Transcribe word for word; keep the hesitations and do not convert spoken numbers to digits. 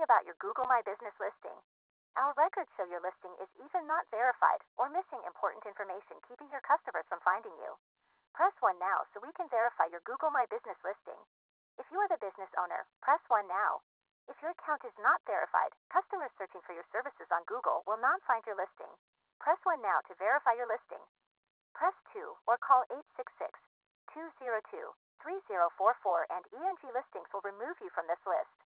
calling about your Google My Business listing. Our records show your listing is either not verified or missing important information, keeping your customers from finding you. Press one now so we can verify your Google My Business listing. If you are the business owner, press one now. If your account is not verified, customers searching for your services on Google will not find your listing. Press one now to verify your listing. Press two or call eight six six, two zero two, three zero four four and E N G Listings will remove you from this list.